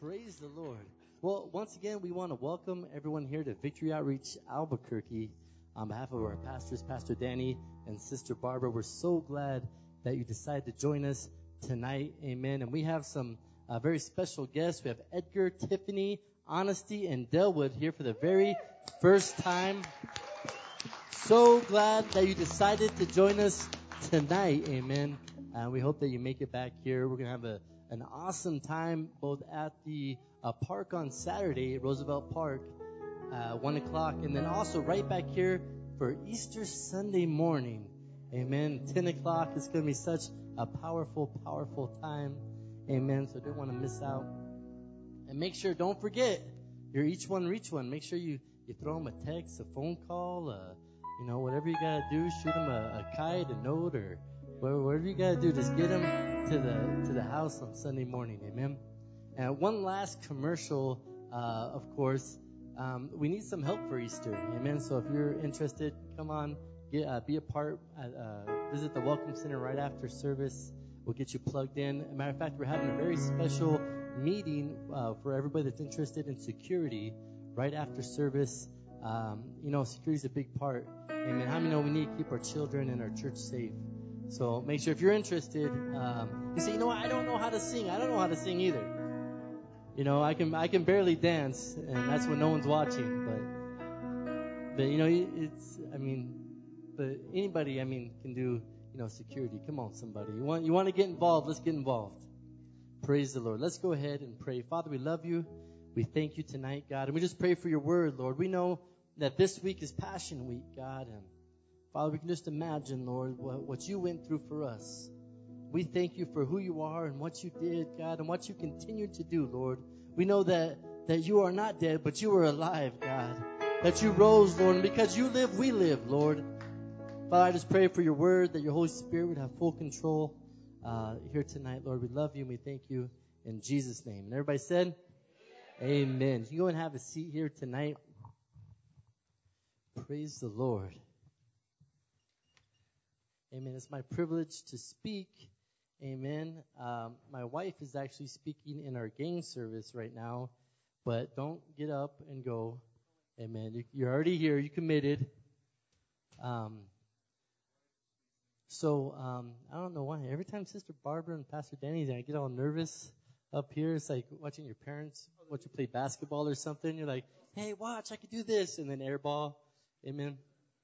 Praise the Lord. Well, once again, we want to welcome everyone here to Victory Outreach Albuquerque. On behalf of our pastors, Pastor Danny and Sister Barbara, we're so glad that you decided to join us tonight. Amen. And we have some very special guests. We have Edgar, Tiffany, Honesty, and Delwood here for the very first time. So glad that you decided to join us tonight. Amen. We hope that you make it back here. We're going to have an awesome time both at the park on Saturday, Roosevelt Park, 1 o'clock, and then also right back here for Easter Sunday morning. Amen. 10 o'clock is going to be such a powerful, powerful time. Amen. So don't want to miss out. And make sure, don't forget, you're each one reach one. Make sure you throw them a text, a phone call, whatever you got to do. Shoot them a kite, a note, or whatever you got to do. Just get them to the house on Sunday morning. Amen. And one last commercial, of course. We need some help for Easter. Amen. So if you're interested, come on, be a part. Visit the Welcome Center right after service. We'll get you plugged in. As a matter of fact, we're having a very special meeting for everybody that's interested in security right after service. Security is a big part. Amen. How many know we need to keep our children and our church safe? So make sure if you're interested, you say, what? I don't know how to sing. I don't know how to sing either. I can barely dance, and that's when no one's watching. But anybody, can do, security. Come on, somebody. You want to get involved? Let's get involved. Praise the Lord. Let's go ahead and pray. Father, we love you. We thank you tonight, God, and we just pray for your word, Lord. We know that this week is Passion Week, God, and Father, we can just imagine, Lord, what you went through for us. We thank you for who you are and what you did, God, and what you continue to do, Lord. We know that you are not dead, but you are alive, God. That you rose, Lord, and because you live, we live, Lord. Father, I just pray for your word, that your Holy Spirit would have full control here tonight, Lord. We love you and we thank you in Jesus' name. And everybody said, Amen. You can go and have a seat here tonight. Praise the Lord. Amen. It's my privilege to speak. Amen. My wife is actually speaking in our gang service right now, but don't get up and go. Amen. You're already here. You committed. I don't know why. Every time Sister Barbara and Pastor Danny, I get all nervous up here. It's like watching your parents watch you play basketball or something. You're like, hey, watch, I can do this. And then air ball. Amen.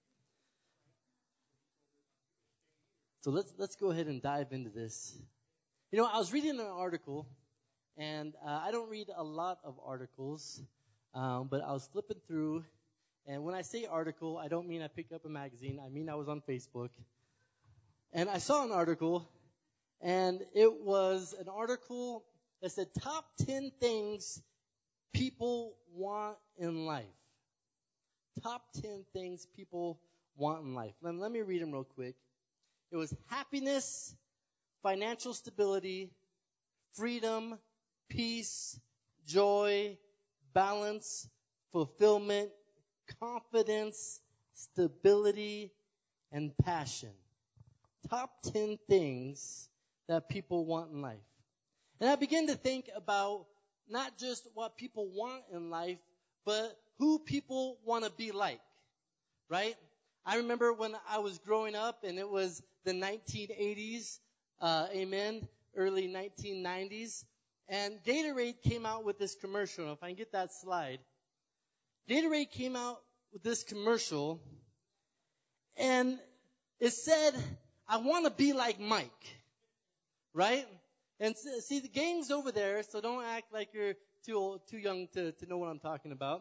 So let's go ahead and dive into this. I was reading an article, and I don't read a lot of articles, but I was flipping through, and when I say article, I don't mean I picked up a magazine. I mean I was on Facebook, and I saw an article, and it was an article that said top 10 things people want in life. Top 10 things people want in life. Let me read them real quick. It was happiness, financial stability, freedom, peace, joy, balance, fulfillment, confidence, stability, and passion. Top 10 things that people want in life. And I began to think about not just what people want in life, but who people want to be like, right? I remember when I was growing up, and it was the 1980s, early 1990s, and Gatorade came out with this commercial. If I can get that slide. Gatorade came out with this commercial, and it said, I want to be like Mike, right? And see, the gang's over there, so don't act like you're too young to know what I'm talking about.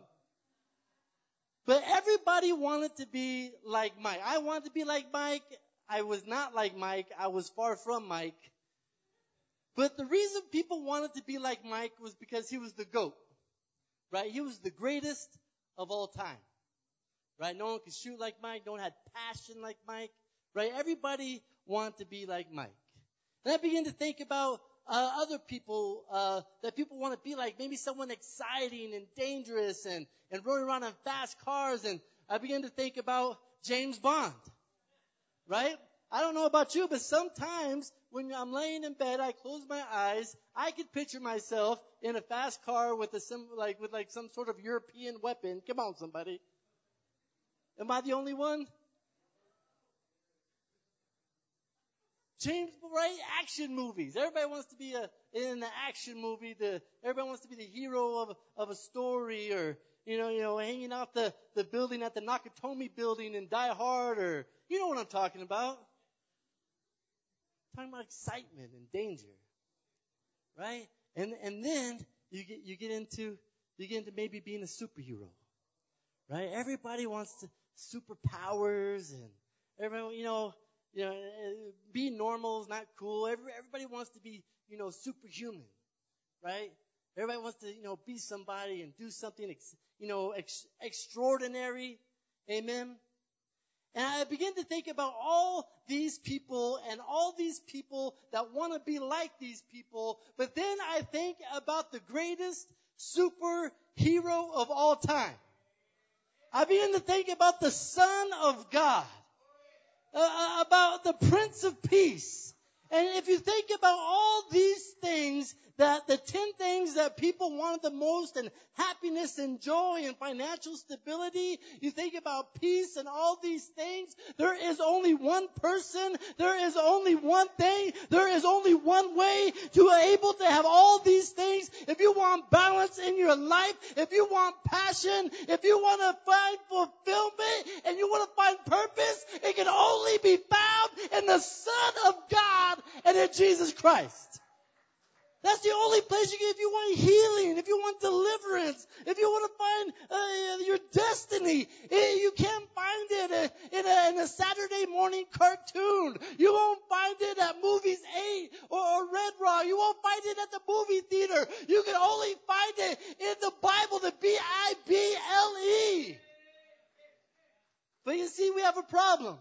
But everybody wanted to be like Mike. I wanted to be like Mike. I was not like Mike. I was far from Mike. But the reason people wanted to be like Mike was because he was the GOAT, right? He was the greatest of all time, right? No one could shoot like Mike. No one had passion like Mike, right? Everybody wanted to be like Mike. And I began to think about other people that people want to be like, maybe someone exciting and dangerous and running around in fast cars. And I began to think about James Bond, right? I don't know about you, but sometimes when I'm laying in bed, I close my eyes, I could picture myself in a fast car with some sort of European weapon. Come on, somebody. Am I the only one? James, right? Action movies. Everybody wants to be in the action movie. Everybody wants to be the hero of a story, or hanging off the building at the Nakatomi building in Die Hard, or you know what I'm talking about. I'm talking about excitement and danger, right? And then you get into maybe being a superhero, right? Everybody wants superpowers, and everybody, being normal is not cool. Everybody wants to be, superhuman, right? Everybody wants to, be somebody and do something, extraordinary. Amen. And I begin to think about all these people and all these people that want to be like these people. But then I think about the greatest superhero of all time. I begin to think about the Son of God. About the Prince of Peace. And if you think about all these things, that the 10 things that people wanted the most, and happiness and joy and financial stability, you think about peace and all these things, there is only one person, there is only one thing, there is only one way to be able to have all these things. If you want balance in your life, if you want passion, if you want to find fulfillment, and you want to find purpose, it can only be found in the Son of God and in Jesus Christ. That's the only place you can, if you want healing, if you want deliverance, if you want to find your destiny. You can't find it in a Saturday morning cartoon. You won't find it at Movies 8 or Red Rock. You won't find it at the movie theater. You can only find it in the Bible, the Bible. But you see, we have a problem.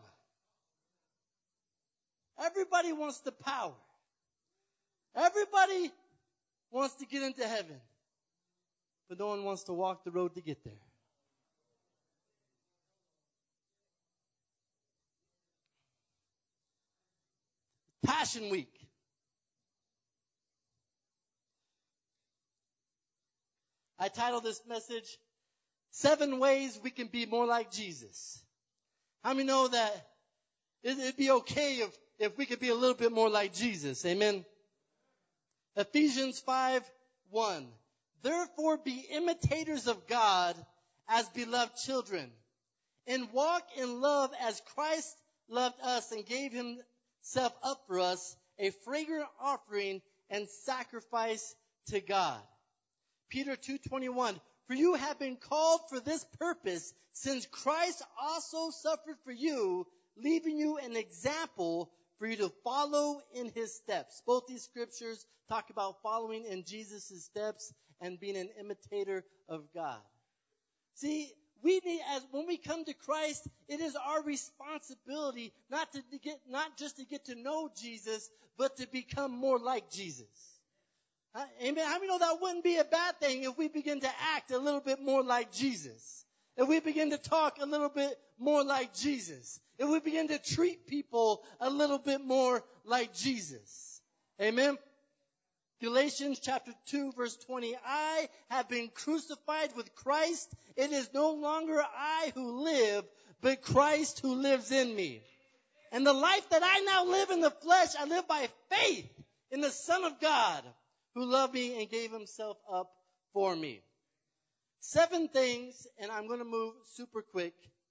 Everybody wants the power. Everybody wants to get into heaven, but no one wants to walk the road to get there. Passion Week. I titled this message, 7 Ways We Can Be More Like Jesus. How many know that it'd be okay if we could be a little bit more like Jesus? Amen. Ephesians 5:1. Therefore be imitators of God as beloved children, and walk in love as Christ loved us and gave himself up for us, a fragrant offering and sacrifice to God. Peter 2:21. For you have been called for this purpose, since Christ also suffered for you, leaving you an example for you to follow in his steps. Both these scriptures talk about following in Jesus' steps and being an imitator of God. See, when we come to Christ, it is our responsibility not just to get to know Jesus, but to become more like Jesus. Amen. How many know that wouldn't be a bad thing if we begin to act a little bit more like Jesus? If we begin to talk a little bit more like Jesus. If we begin to treat people a little bit more like Jesus. Amen. Galatians chapter 2 verse 20. I have been crucified with Christ. It is no longer I who live, but Christ who lives in me. And the life that I now live in the flesh, I live by faith in the Son of God, who loved me and gave himself up for me. 7 things, and I'm going to move super quick.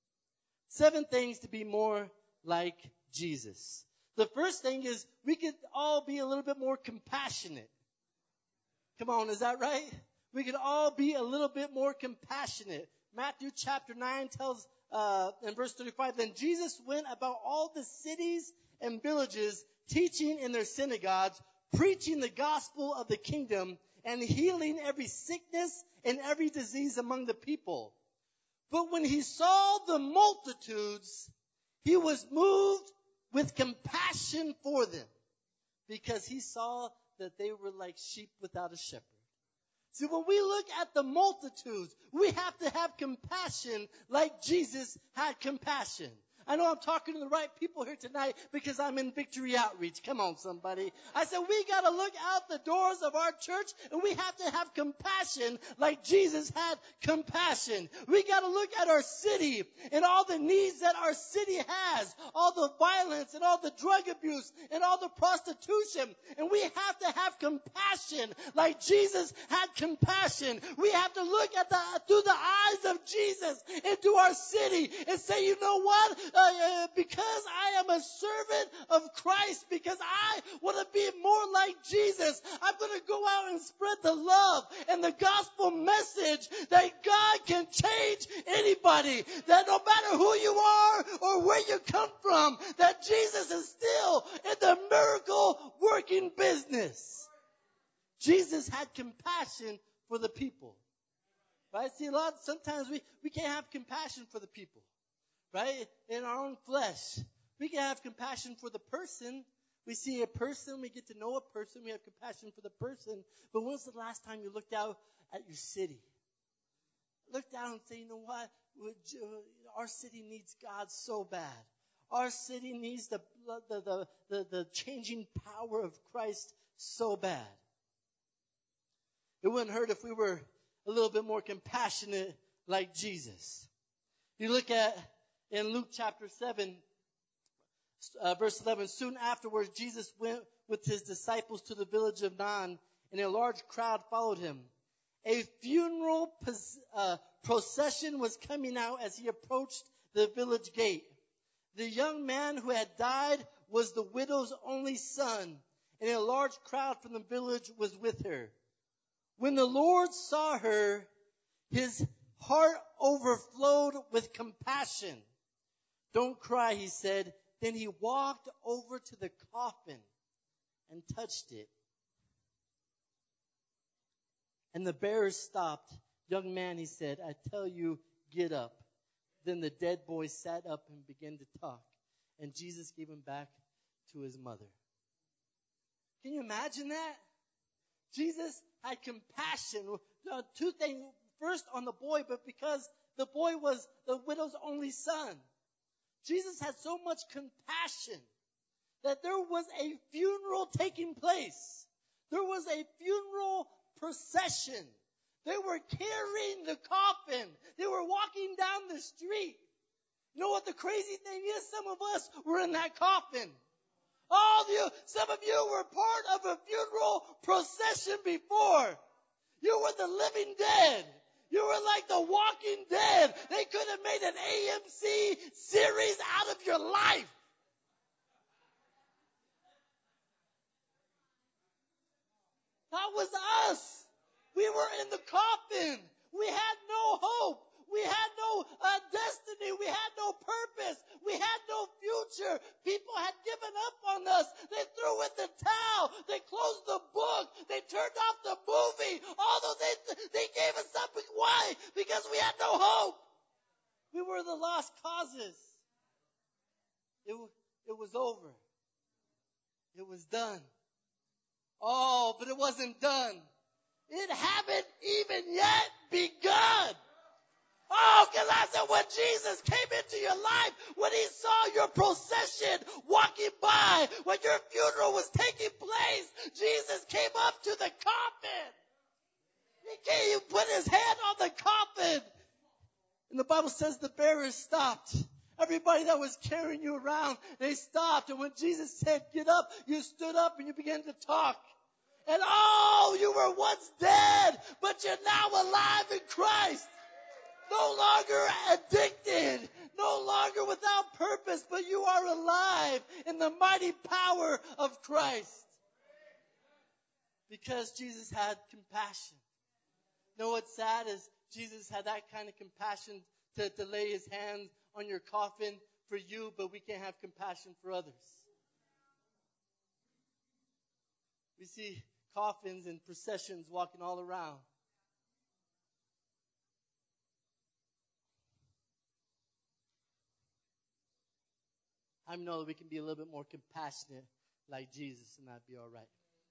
7 things to be more like Jesus. The first thing is we could all be a little bit more compassionate. Come on, is that right? We could all be a little bit more compassionate. Matthew chapter 9 tells in verse 35, then Jesus went about all the cities and villages, teaching in their synagogues, preaching the gospel of the kingdom, and healing every sickness and every disease among the people. But when he saw the multitudes, he was moved with compassion for them, because he saw that they were like sheep without a shepherd. See, when we look at the multitudes, we have to have compassion like Jesus had compassion. I know I'm talking to the right people here tonight because I'm in Victory Outreach. Come on, somebody. I said, we got to look out the doors of our church and we have to have compassion like Jesus had compassion. We got to look at our city and all the needs that our city has, all the violence and all the drug abuse and all the prostitution. And we have to have compassion like Jesus had compassion. We have to look at through the eyes of Jesus into our city and say, you know what? Because I am a servant of Christ, because I want to be more like Jesus, I'm going to go out and spread the love and the gospel message that God can change anybody, that no matter who you are or where you come from, that Jesus is still in the miracle working business. Jesus had compassion for the people. Right? See, sometimes we can't have compassion for the people. Right? In our own flesh. We can have compassion for the person. We see a person, we get to know a person, we have compassion for the person. But when's the last time you looked out at your city? Look down and say, you know what? Our city needs God so bad. Our city needs the changing power of Christ so bad. It wouldn't hurt if we were a little bit more compassionate like Jesus. You look at in Luke chapter 7, verse 11, soon afterwards Jesus went with his disciples to the village of Nain, and a large crowd followed him. A funeral procession was coming out as he approached the village gate. The young man who had died was the widow's only son, and a large crowd from the village was with her. When the Lord saw her, his heart overflowed with compassion. Don't cry, he said. Then he walked over to the coffin and touched it. And the bearers stopped. Young man, he said, I tell you, get up. Then the dead boy sat up and began to talk. And Jesus gave him back to his mother. Can you imagine that? Jesus had compassion. Two things. First on the boy, but because the boy was the widow's only son. Jesus had so much compassion that there was a funeral taking place. There was a funeral procession. They were carrying the coffin. They were walking down the street. You know what the crazy thing is? Some of us were in that coffin. All of you, some of you were part of a funeral procession before. You were the living dead. You were like the Walking Dead. They could have made an AMC series out of your life. That was us. We were in the coffin. We had no hope. We had no destiny. We had no purpose. We had no future. People had given up on us. They threw in the towel. They closed the book. They turned off the movie. Although they gave us up. Why? Because we had no hope. We were the lost causes. It was over. It was done. Oh, but it wasn't done. It haven't even yet begun. Oh, because I said when Jesus came into your life, when he saw your procession walking by, when your funeral was taking place, Jesus came up to the coffin. He came, put his hand on the coffin. And the Bible says the bearers stopped. Everybody that was carrying you around, they stopped. And when Jesus said, get up, you stood up and you began to talk. And oh, you were once dead, but you're now alive in Christ. No longer addicted, no longer without purpose, but you are alive in the mighty power of Christ. Because Jesus had compassion. You know what's sad is Jesus had that kind of compassion to lay his hands on your coffin for you, but we can't have compassion for others. We see coffins and processions walking all around. I know that we can be a little bit more compassionate like Jesus, and that'd be all right.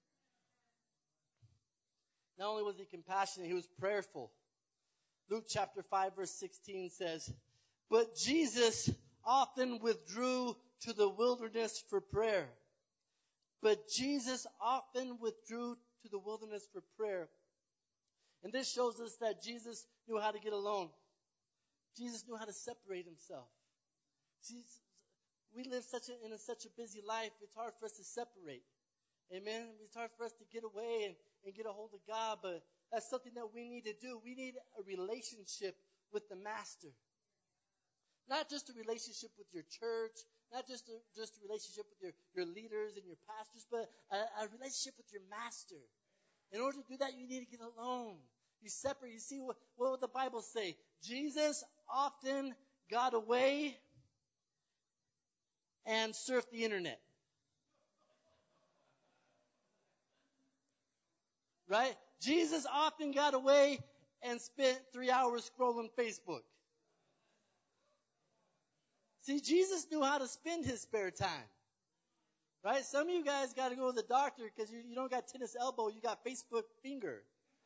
Not only was he compassionate, he was prayerful. Luke chapter 5 verse 16 says, but Jesus often withdrew to the wilderness for prayer. But Jesus often withdrew to the wilderness for prayer. And this shows us that Jesus knew how to get alone. Jesus knew how to separate himself. See, we live in such a busy life, it's hard for us to separate. Amen? It's hard for us to get away and get a hold of God, but that's something that we need to do. We need a relationship with the Master. Not just a relationship with your church, not just a relationship with your leaders and your pastors, but a relationship with your Master. In order to do that, you need to get alone. You separate. You see what would the Bible say? Jesus often got away and surfed the internet. Right? Jesus often got away and spent 3 hours scrolling Facebook. See, Jesus knew how to spend his spare time. Right? Some of you guys got to go to the doctor because you don't got tennis elbow, you got Facebook finger.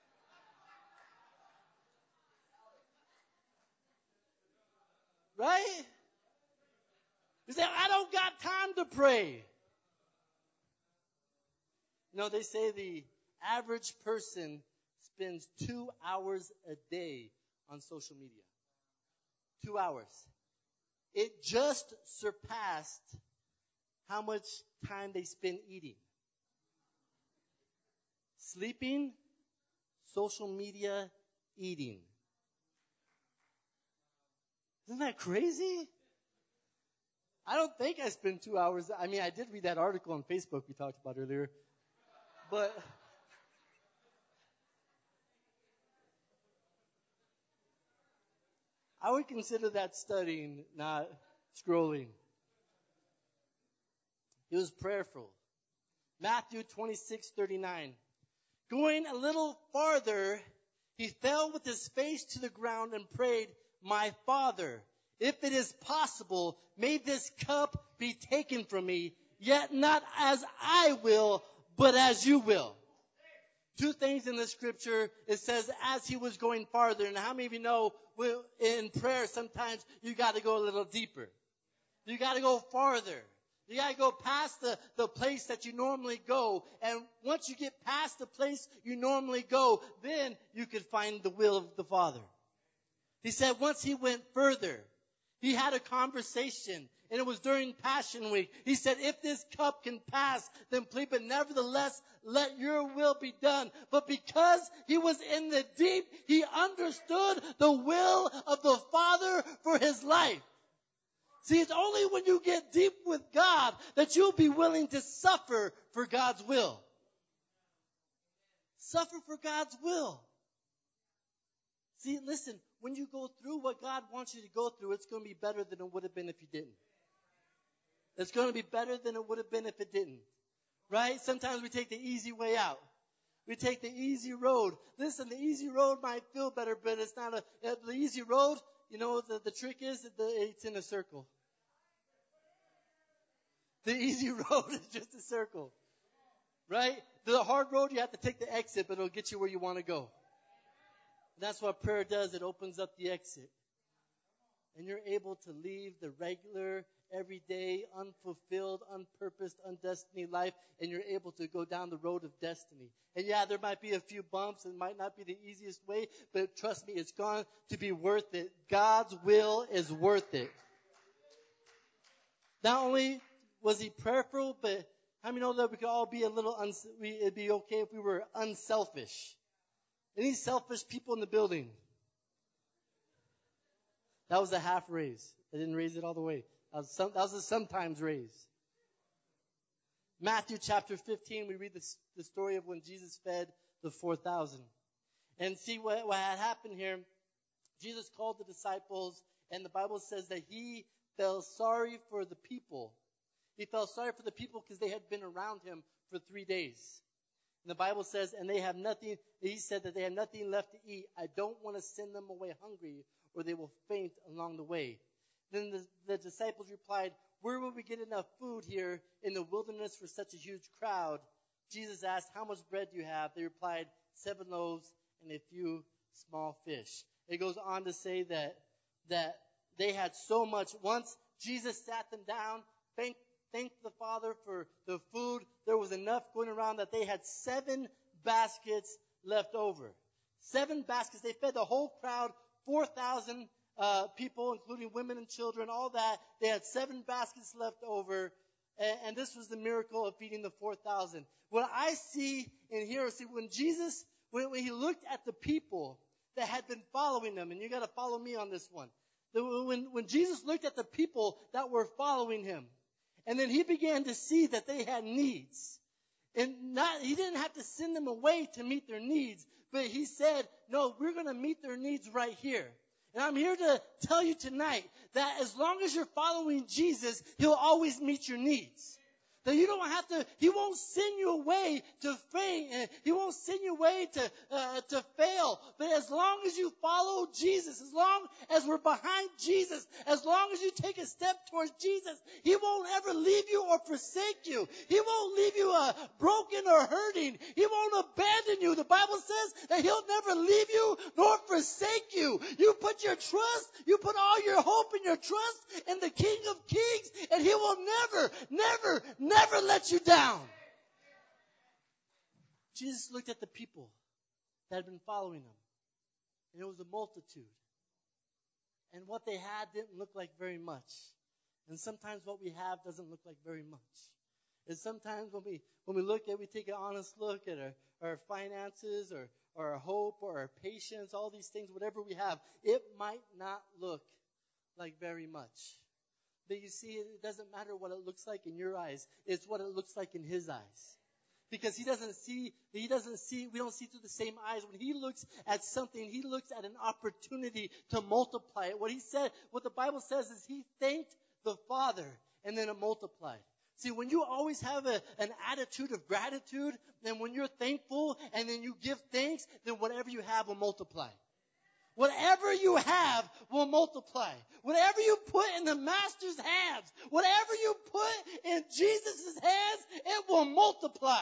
Right? You say, I don't got time to pray. No, they say the average person spends 2 hours a day on social media. 2 hours. It just surpassed how much time they spend eating. Sleeping, social media, eating. Isn't that crazy? I don't think I spend 2 hours. I mean, I did read that article on Facebook we talked about earlier. But I would consider that studying, not scrolling. He was prayerful. Matthew 26:39. Going a little farther, he fell with his face to the ground and prayed, My Father, if it is possible, may this cup be taken from me, yet not as I will, but as you will. Two things in the scripture. It says, as he was going farther. And how many of you know, in prayer, sometimes you got to go a little deeper. You got to go farther. You got to go past the place that you normally go. And once you get past the place you normally go, then you could find the will of the Father. He said once he went further, he had a conversation, and it was during Passion Week. He said, if this cup can pass, then please, but nevertheless, let your will be done. But because he was in the deep, he understood the will of the Father for his life. See, it's only when you get deep with God that you'll be willing to suffer for God's will. Suffer for God's will. See, listen, when you go through what God wants you to go through, it's going to be better than it would have been if you didn't. It's going to be better than it would have been if it didn't. Right? Sometimes we take the easy way out. We take the easy road. Listen, the easy road might feel better, but it's not the easy road, you know, the trick is that it's in a circle. The easy road is just a circle. Right? The hard road, you have to take the exit, but it'll get you where you want to go. And that's what prayer does. It opens up the exit. And you're able to leave the regular, everyday, unfulfilled, unpurposed, undestiny life, and you're able to go down the road of destiny. And yeah, there might be a few bumps. It might not be the easiest way, but trust me, it's going to be worth it. God's will is worth it. Not only was he prayerful, but how many know that we could all be it'd be okay if we were unselfish? Any selfish people in the building? That was a half raise. I didn't raise it all the way. That was a sometimes raise. Matthew chapter 15, we read the story of when Jesus fed the 4,000. And see what had happened here. Jesus called the disciples, and the Bible says that he felt sorry for the people. He felt sorry for the people because they had been around him for 3 days. And the Bible says, and they have nothing, he said that they have nothing left to eat. I don't want to send them away hungry, or they will faint along the way. Then the disciples replied, where will we get enough food here in the wilderness for such a huge crowd? Jesus asked, how much bread do you have? They replied, 7 loaves and a few small fish. It goes on to say that they had so much. Once Jesus sat them down, thanked the Father for the food. There was enough going around that they had 7 baskets left over. 7 baskets. They fed the whole crowd, 4,000 people, including women and children, all that. They had 7 baskets left over. And this was the miracle of feeding the 4,000. What I see in here, when Jesus, when he looked at the people that had been following him, and you got to follow me on this one. When Jesus looked at the people that were following him, and then he began to see that they had needs. And he didn't have to send them away to meet their needs, but he said, no, we're going to meet their needs right here. And I'm here to tell you tonight that as long as you're following Jesus, he'll always meet your needs. That you don't have to, he won't send you away to faint. He won't send you away to fail. But as long as you follow Jesus, as long as we're behind Jesus, as long as you take a step towards Jesus, he won't ever leave you or forsake you. He won't leave you broken or hurting. He won't abandon you. The Bible says that he'll never leave you nor forsake you. You put your trust, you put all your hope and your trust in the King of Kings, and he will never let you down. Jesus looked at the people that had been following him, and it was a multitude. And what they had didn't look like very much. And sometimes what we have doesn't look like very much. And sometimes when we look at, we take an honest look at our finances or our hope or our patience, all these things, whatever we have, it might not look like very much. But you see, it doesn't matter what it looks like in your eyes. It's what it looks like in his eyes. Because we don't see through the same eyes. When he looks at something, he looks at an opportunity to multiply it. What the Bible says is he thanked the Father and then it multiplied. See, when you always have an attitude of gratitude, then when you're thankful and then you give thanks, then whatever you have will multiply. Whatever you have will multiply. Whatever you put in the Master's hands, whatever you put in Jesus' hands, it will multiply.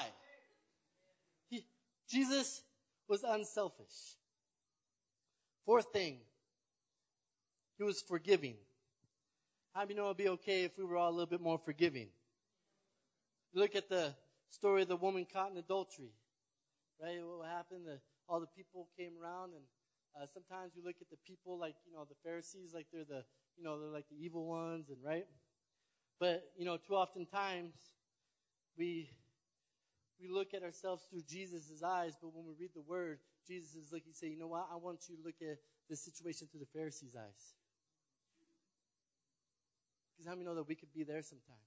Jesus was unselfish. 4th thing, he was forgiving. How do you know it would be okay if we were all a little bit more forgiving? Look at the story of the woman caught in adultery. Right? What happened? All the people came around, and sometimes you look at the people like, the Pharisees, like they're like the evil ones, and right? But, too often times we look at ourselves through Jesus' eyes, but when we read the Word, Jesus is looking and say, you know what? I want you to look at the situation through the Pharisees' eyes. Because how many know that we could be there sometimes?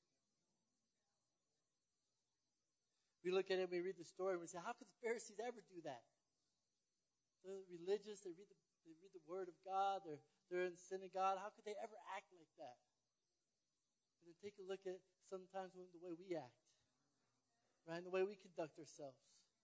We look at it, we read the story, and we say, how could the Pharisees ever do that? They're religious, they read the Word of God, they're in synagogue. How could they ever act like that? And then take a look at sometimes the way we act, right? And the way we conduct ourselves.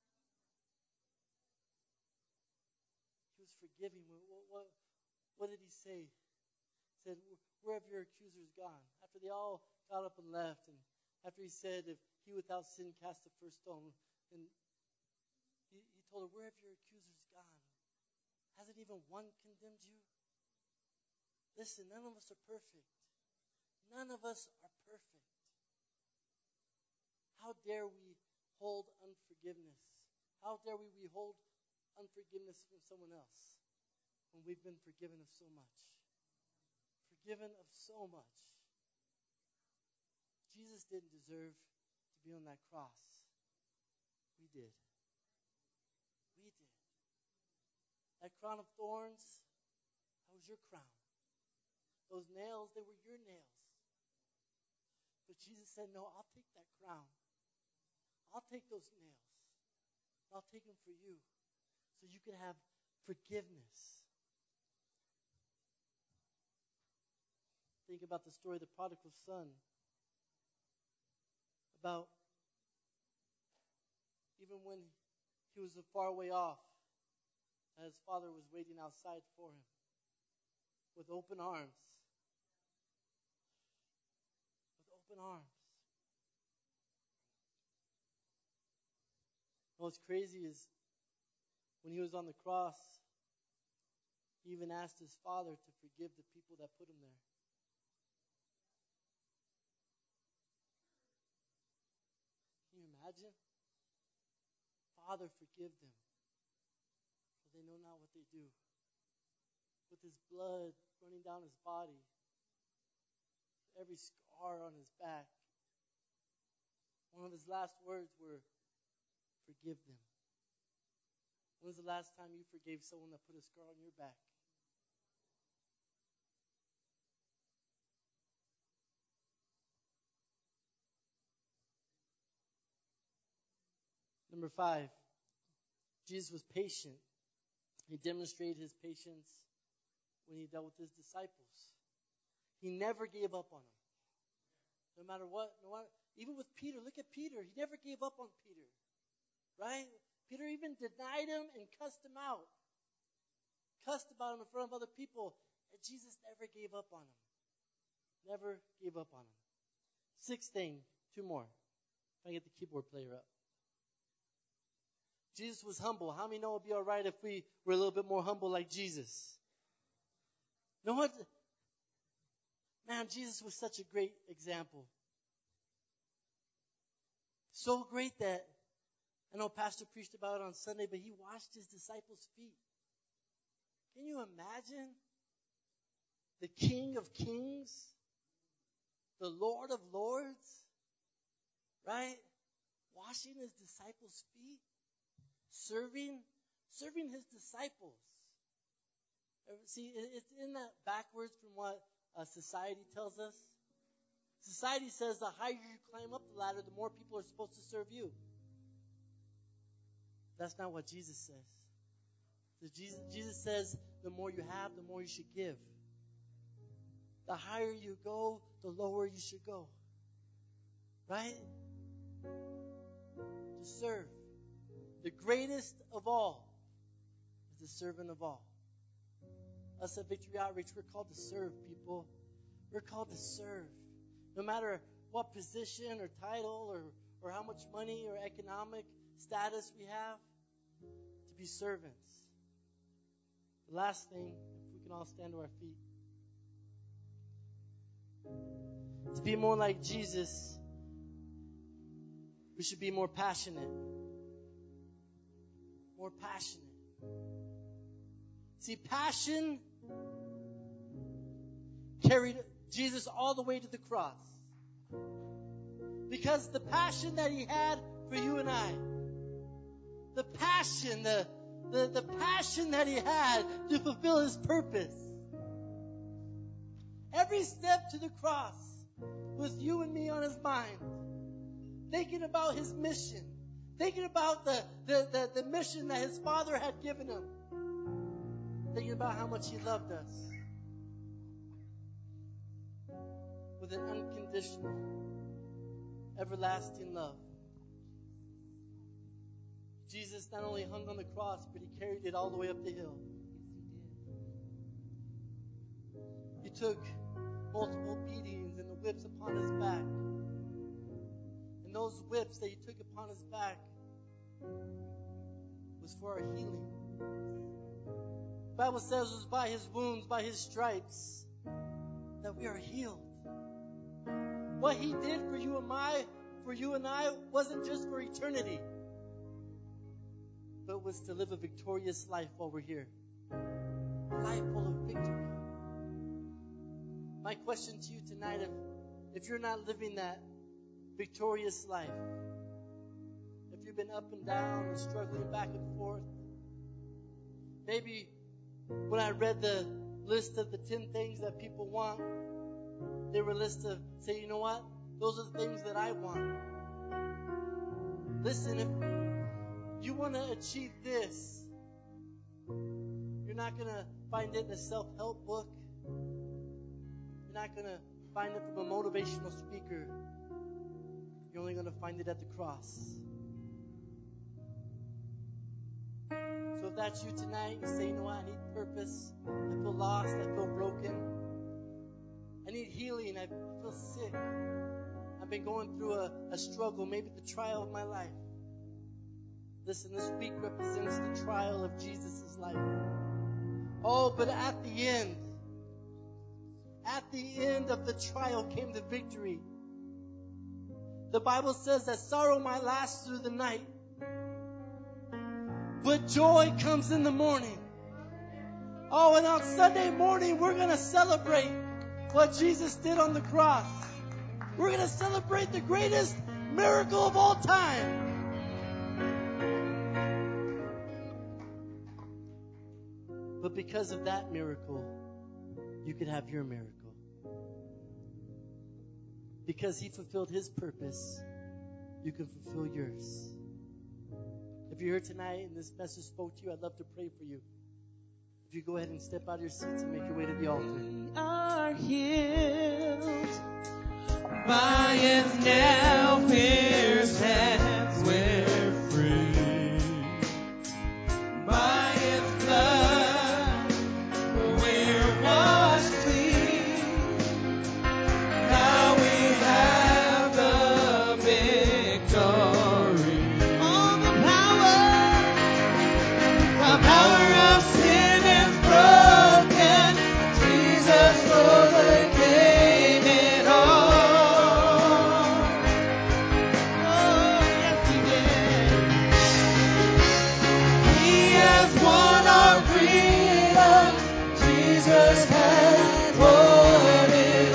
He was forgiving. What did he say? He said, where have your accusers gone? After they all got up and left, and after he said, if he without sin cast the first stone, and he told her, where have your accusers gone? Hasn't even one condemned you? Listen, none of us are perfect. None of us are perfect. How dare we hold unforgiveness? How dare we hold unforgiveness from someone else when we've been forgiven of so much? Forgiven of so much. Jesus didn't deserve to be on that cross. We did. We did. That crown of thorns, that was your crown. Those nails, they were your nails. But Jesus said, no, I'll take that crown. I'll take those nails. I'll take them for you so you can have forgiveness. Think about the story of the prodigal son. About even when he was a far way off, his father was waiting outside for him with open arms. With open arms. And what's crazy is when he was on the cross, he even asked his father to forgive the people that put him there. imagine? Father, forgive them, for they know not what they do. With his blood running down his body, every scar on his back, one of his last words were, forgive them. When was the last time you forgave someone that put a scar on your back? Number 5, Jesus was patient. He demonstrated his patience when he dealt with his disciples. He never gave up on them. No matter what, even with Peter, look at Peter. He never gave up on Peter. Right? Peter even denied him and cussed him out. Cussed about him in front of other people. And Jesus never gave up on him. Never gave up on him. 6th thing, 2 more. If I get the keyboard player up. Jesus was humble. How many know it would be all right if we were a little bit more humble like Jesus? You know what? Man, Jesus was such a great example. So great that, I know Pastor preached about it on Sunday, but he washed his disciples' feet. Can you imagine? The King of Kings, the Lord of Lords, right? Washing his disciples' feet. Serving his disciples. See, it's in that backwards from what society tells us. Society says the higher you climb up the ladder, the more people are supposed to serve you. That's not what Jesus says. So Jesus says the more you have, the more you should give. The higher you go, the lower you should go. Right? To serve. The greatest of all is the servant of all. Us at Victory Outreach, we're called to serve people. We're called to serve. No matter what position or title or how much money or economic status we have, to be servants. The last thing, if we can all stand to our feet. To be more like Jesus, we should be more passionate. More passionate. See, passion carried Jesus all the way to the cross. Because the passion that he had for you and I, the passion that he had to fulfill his purpose. Every step to the cross with you and me on his mind, thinking about his mission, thinking about the mission that his Father had given him, thinking about how much he loved us with an unconditional, everlasting love. Jesus not only hung on the cross, but he carried it all the way up the hill. He took multiple beatings and the whips upon his back. And those whips that he took upon his back was for our healing. The Bible says it was by his wounds, by his stripes, that we are healed. What he did for you and I wasn't just for eternity, but was to live a victorious life while we're here. A life full of victory. My question to you tonight, if you're not living that victorious life, if you've been up and down and struggling back and forth, maybe when I read the list of the 10 things that people want, they were a list of, say, you know what? Those are the things that I want. Listen, if you want to achieve this, you're not going to find it in a self-help book. You're not going to find it from a motivational speaker. You're only going to find it at the cross. So if that's you tonight, you say, you know what, I need purpose. I feel lost. I feel broken. I need healing. I feel sick. I've been going through a struggle, maybe the trial of my life. Listen, this week represents the trial of Jesus' life. Oh, but at the end of the trial came the victory. The Bible says that sorrow might last through the night, but joy comes in the morning. Oh, and on Sunday morning, we're going to celebrate what Jesus did on the cross. We're going to celebrate the greatest miracle of all time. But because of that miracle, you could have your miracle. Because He fulfilled His purpose, you can fulfill yours. If you're here tonight and this message spoke to you, I'd love to pray for you. If you go ahead and step out of your seats and make your way to the altar. We are healed by His nail-pierced hands. We're free by His blood. We're washed clean. Now we have the victory. All the power of sin is broken. Jesus overcame it all. Oh, yes, He did. He has won our freedom. Jesus has won it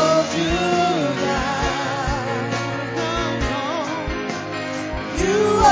You